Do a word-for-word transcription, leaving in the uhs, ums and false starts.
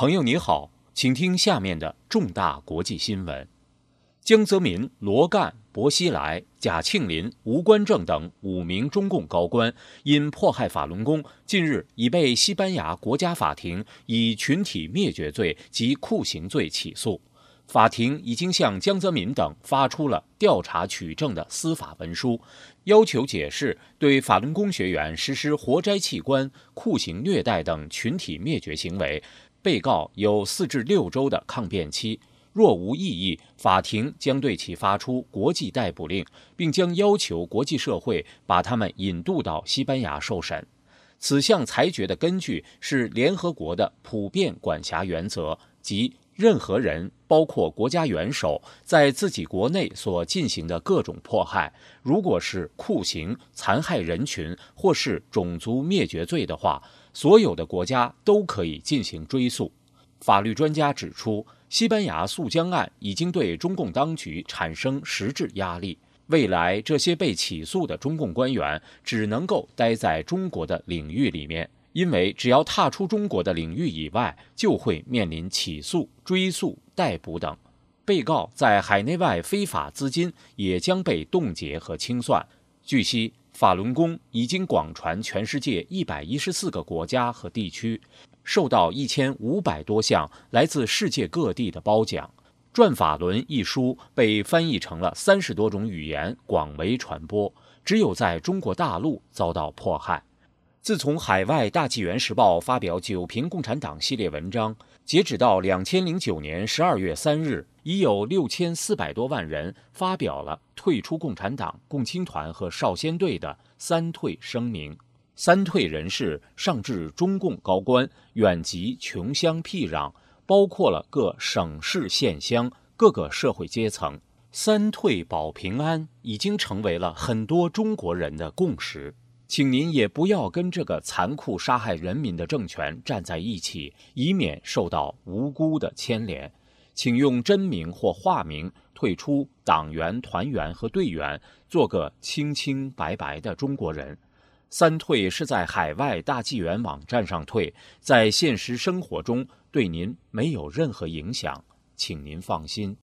朋友你好，请听下面的重大国际新闻。江泽民、罗干、薄熙来、贾庆林、吴官正等五名中共高官因迫害法轮功，近日已被西班牙国家法庭以群体灭绝罪及酷刑罪起诉。法庭已经向江泽民等发出了调查取证的司法文书，要求解释对法轮功学员实施活摘器官、酷刑虐待等群体灭绝行为。被告有四至六周的抗辩期，若无异议，法庭将对其发出国际逮捕令，并将要求国际社会把他们引渡到西班牙受审。此项裁决的根据是联合国的普遍管辖原则，即任何人，包括国家元首，在自己国内所进行的各种迫害，如果是酷刑、残害人群或是种族灭绝罪的话，所有的国家都可以进行追诉。法律专家指出，西班牙诉江案已经对中共当局产生实质压力，未来这些被起诉的中共官员只能够待在中国的领域里面，因为只要踏出中国的领域以外，就会面临起诉、追诉、逮捕等。被告在海内外非法资金也将被冻结和清算。据悉，法轮功已经广传全世界一百一十四个国家和地区，受到一千五百多项来自世界各地的褒奖。《转法轮》一书被翻译成了三十多种语言，广为传播，只有在中国大陆遭到迫害。自从海外大纪元时报发表九评共产党系列文章，截止到两千零九年十二月三日，已有六千四百多万人发表了退出共产党、共青团和少先队的三退声明。三退人士上至中共高官，远及穷乡僻壤，包括了各省市县乡各个社会阶层。三退保平安已经成为了很多中国人的共识。请您也不要跟这个残酷杀害人民的政权站在一起，以免受到无辜的牵连。请用真名或化名退出党员、团员和队员，做个清清白白的中国人。三退是在海外大纪元网站上退，在现实生活中对您没有任何影响，请您放心。